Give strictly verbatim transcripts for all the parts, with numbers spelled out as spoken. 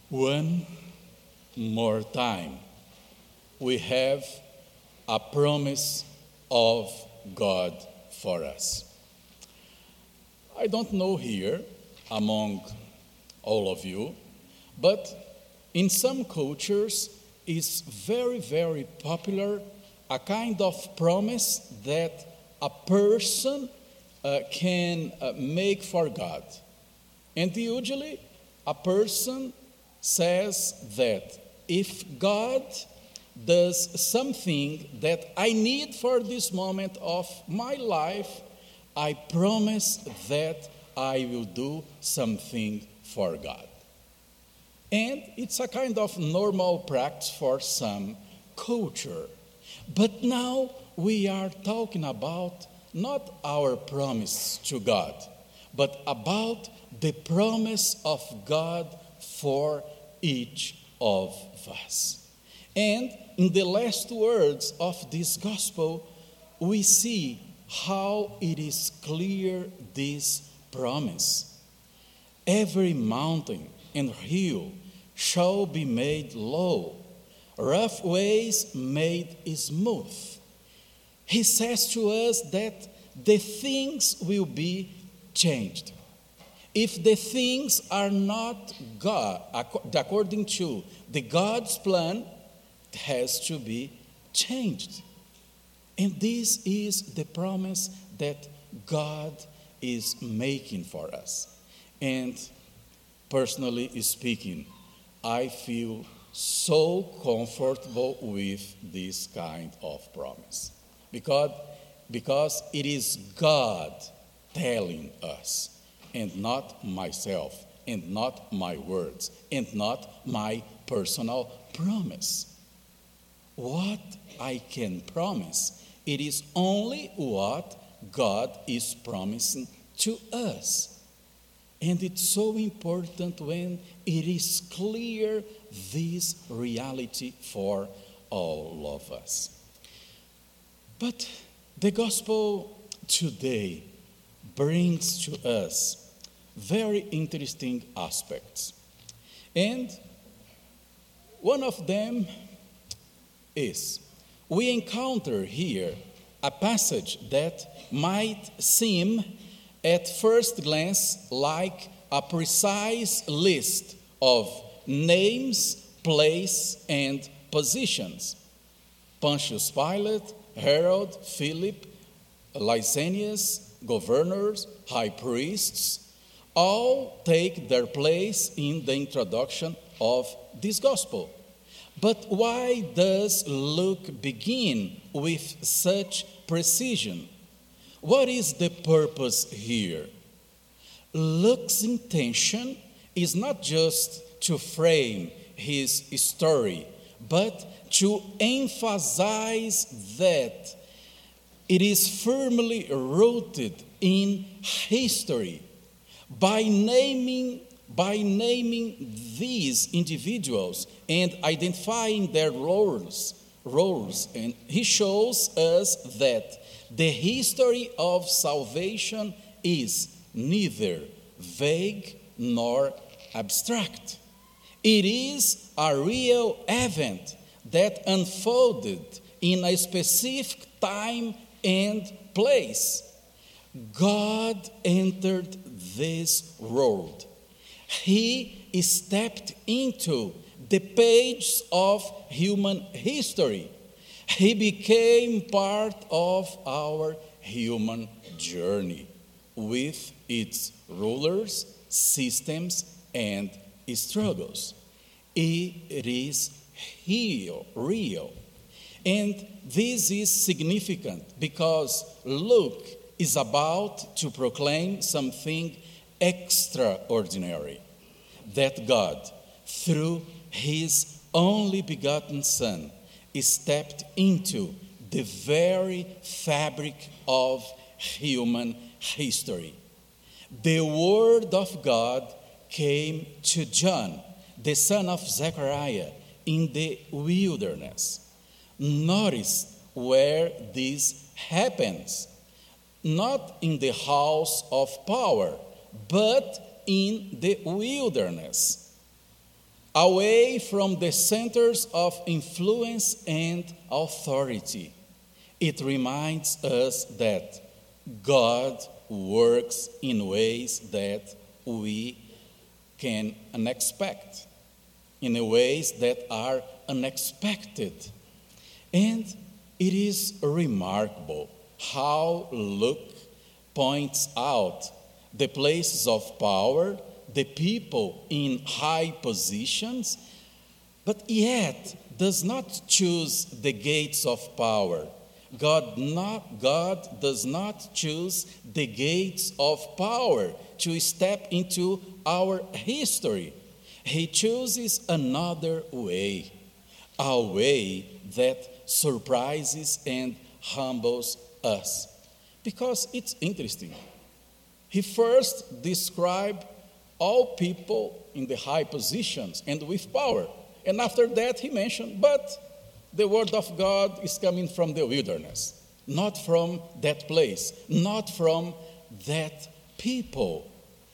One more time, we have a promise of God for us. I don't know here among all of you, but in some cultures it's very, very popular, a kind of promise that a person uh, can uh, make for God. And usually a person says that if God does something that I need for this moment of my life, I promise that I will do something for God. And it's a kind of normal practice for some culture. But now we are talking about not our promise to God, but about the promise of God for each of us. And in the last words of this gospel, we see how it is clear this promise. Every mountain and hill shall be made low, rough ways made smooth. He says to us that the things will be changed. If the things are not God, according to the God's plan, it has to be changed. And this is the promise that God is making for us. And personally speaking, I feel so comfortable with this kind of promise. Because, because it is God telling us, and not myself, and not my words, and not my personal promise. What I can promise, it is only what God is promising to us. And it's so important when it is clear this reality for all of us. But the gospel today brings to us very interesting aspects. And one of them is we encounter here a passage that might seem at first glance like a precise list of names, place, and positions. Pontius Pilate, Herod, Philip, Lysanias, governors, high priests, all take their place in the introduction of this gospel. But why does Luke begin with such precision? What is the purpose here? Luke's intention is not just to frame his story, but to emphasize that it is firmly rooted in history. By naming, by naming these individuals and identifying their roles, roles, and he shows us that the history of salvation is neither vague nor abstract. It is a real event that unfolded in a specific time and place. God entered this world. He stepped into the pages of human history. He became part of our human journey with its rulers, systems, and struggles. It is real, real. And this is significant because Luke is about to proclaim something extraordinary, that God, through his only begotten Son, stepped into the very fabric of human history. The Word of God came to John, the son of Zechariah, in the wilderness. Notice where this happens. Not in the house of power, but in the wilderness. away from the centers of influence and authority. It reminds us that God works in ways that we can unexpect, in ways that are unexpected. And it is remarkable how Luke points out the places of power, the people in high positions, but yet does not choose the gates of power. God, not, God does not choose the gates of power to step into our history. He chooses another way, a way that surprises and humbles us. Because it's interesting. He first described all people in the high positions and with power. And after that he mentioned, but the word of God is coming from the wilderness, not from that place, not from that people.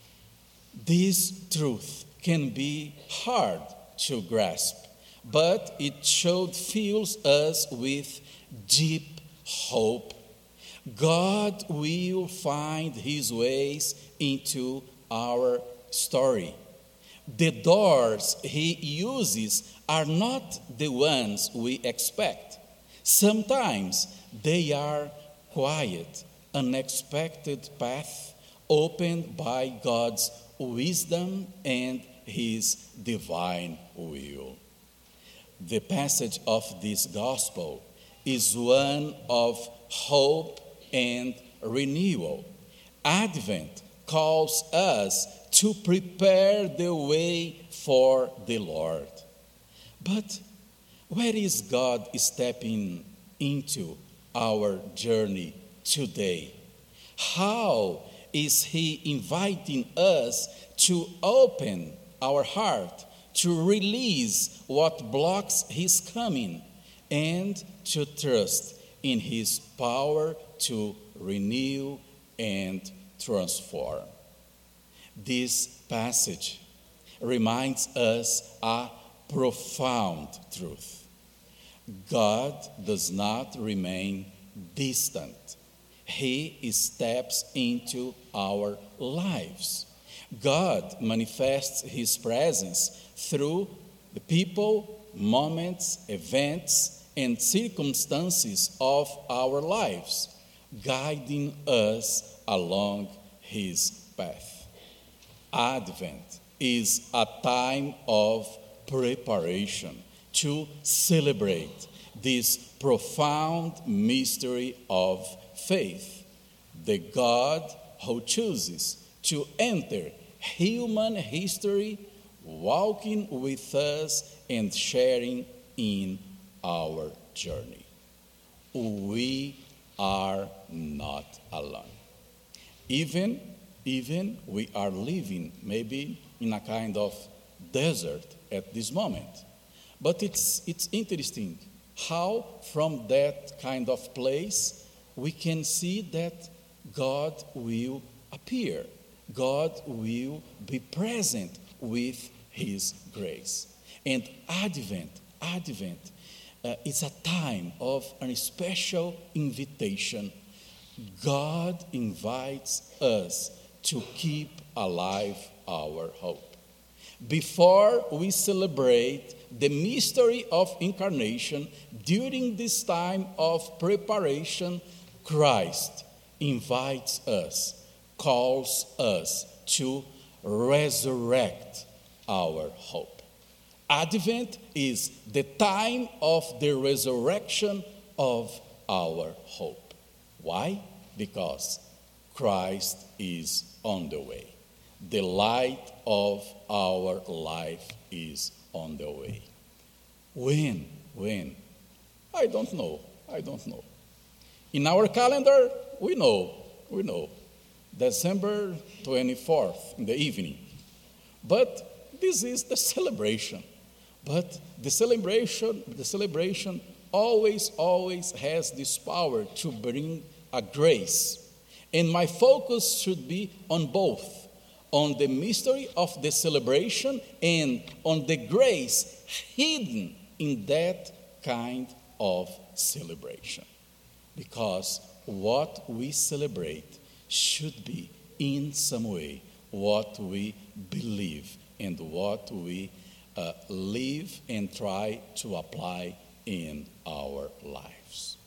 This truth can be hard to grasp, but it should fill us with deep hope. God will find his ways into our story. The doors he uses are not the ones we expect. Sometimes they are quiet, unexpected paths opened by God's wisdom and his divine will. The passage of this gospel is one of hope and renewal. Advent calls us to prepare the way for the Lord. But where is God stepping into our journey today? How is he inviting us to open our heart, to release what blocks his coming, and to trust in his power to renew and transform? This passage reminds us a profound truth. God does not remain distant. He steps into our lives. God manifests his presence through the people, moments, events, and circumstances of our lives, guiding us along his path. Advent is a time of preparation to celebrate this profound mystery of faith. The God who chooses to enter human history, walking with us and sharing in our journey. We are not alone. Even, even we are living maybe in a kind of desert at this moment. But it's, it's interesting how from that kind of place we can see that God will appear. God will be present with his grace. And Advent, Advent, uh, is a time of a special invitation. God invites us to keep alive our hope. Before we celebrate the mystery of incarnation, during this time of preparation, Christ invites us, calls us to resurrect our hope. Advent is the time of the resurrection of our hope. Why? Because Christ is on the way. The light of our life is on the way. When? When? I don't know. I don't know. In our calendar, we know. We know. December twenty-fourth in the evening. But this is the celebration. But the celebration, the celebration always, always has this power to bring a grace. And my focus should be on both, on the mystery of the celebration and on the grace hidden in that kind of celebration. Because what we celebrate should be, in some way, what we believe and what we uh, live and try to apply in our lives.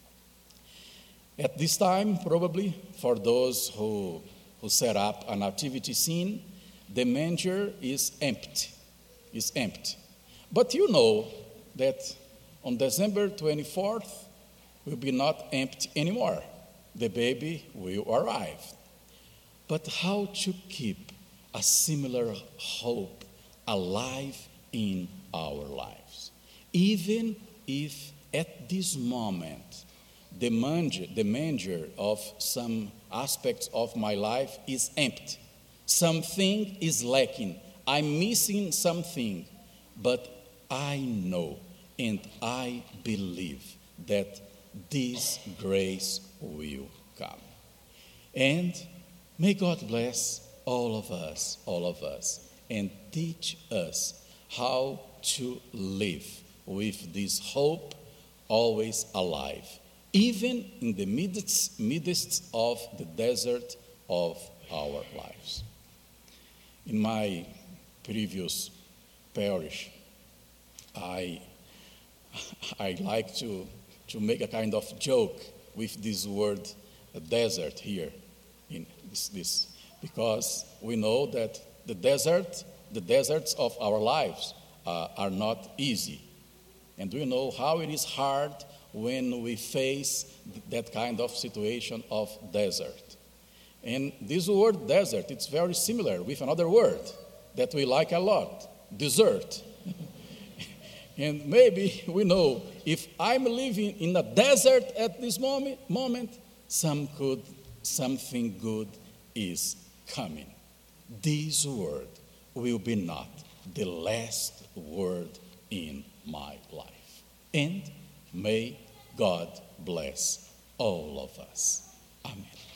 At this time, probably, for those who, who set up a nativity scene, the manger is empty, is empty. But you know that on December twenty-fourth, will be not empty anymore. The baby will arrive. But how to keep a similar hope alive in our lives? Even if at this moment the manger, the manger of some aspects of my life is empty. Something is lacking. I'm missing something. But I know and I believe that this grace will come. And may God bless all of us, all of us, and teach us how to live with this hope always alive, even in the midst, midst of the desert of our lives. In my previous parish, I, I like to, to make a kind of joke with this word desert here, in this, this, because we know that the desert, the deserts of our lives uh, are not easy. And we know how it is hard when we face that kind of situation of desert. And this word desert, it's very similar with another word that we like a lot, dessert. And maybe we know if I'm living in a desert at this moment, moment some good, something good is coming. This word will be not the last word in my life. And may God bless all of us. Amen.